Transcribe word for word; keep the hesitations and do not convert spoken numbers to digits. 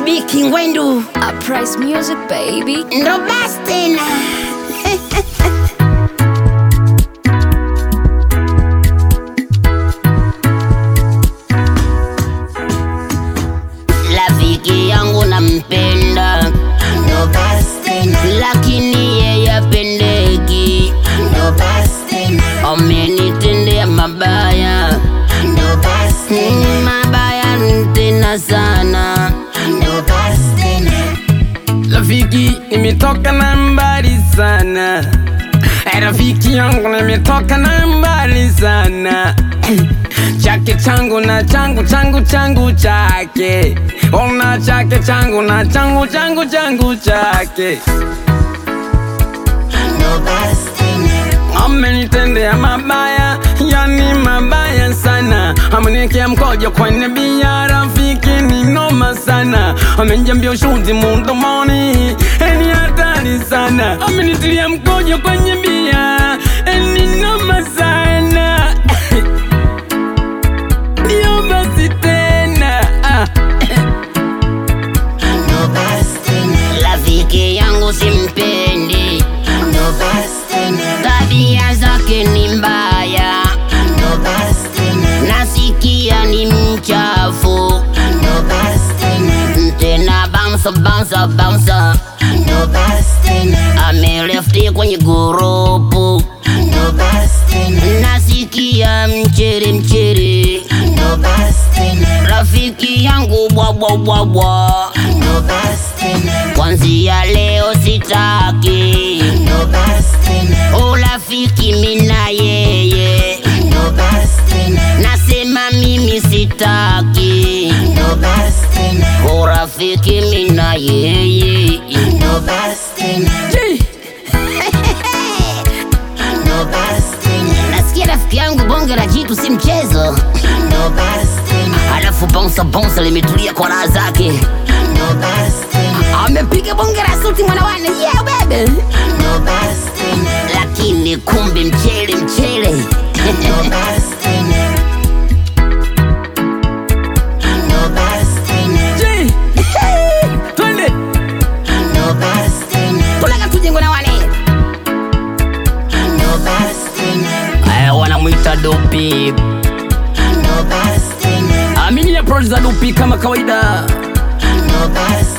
Biki Ngwendu Uprise Music baby. ndo basi tena. Rafiki yangu nampenda, ndo basi tena, lakini yeye apendeki, ndo basi tena. Amenitendea mabaya, ndo basi tena, mabaya tena sana, ndo basi tena. Rafiki nimetoka na mbali sana, rafiki yangu nimetoka na mbali sana. Chake changu na changu changu changu chake, ona chake changu na changu changu changu chake. Ndo basi tena, Amenitendea mabaya, yani mabaya sana. Ameniwekea mkojo kwenye bia, rafiki ni noma sana. Amenijambia ushuti mdomoni, ni hatari sana. Amenitilia mkojo kwenye bia, ni noma sana. Ndio basi tena. ndo basi tena, rafiki yangu simpendi, ndo basi tena, tabia zake ni mbaya, ndo basi tena, nasikia ni mchafu, ndo basi tena, tena bounce bounce bounce, ndo basi tena, amelefti kwenye gurupu, ndo basi tena, nasikia mchere mchere, ndo basi tena, rafiki yangu bwa bwa bwa bwa, ndo basi tena, kwanzia leo sitaki, ndo basi tena, urafiki mina yeye, ndo basi tena, nasema mimi sitaki, ndo basi tena, urafiki mina yeye, ndo basi tena. Ndo basi tena, nasikia rafiki yangu bonge la jitu si mchezo, ndo basi tena, alafu bounce bounce limetulia kwa raha zake, ndo basi tena, amepiga bonge la suti mwanawane, yeah baby, ndo basi tena, lakini kumbe mchele mchele, ndo basi tena, ndo basi tena, Twende ndo basi tena, tulaga tujengo na wane, ndo basi tena, eh, wanamwita Dopi. ndo basi tena, Amini ya producer Dopi kama kawaida. ndo basi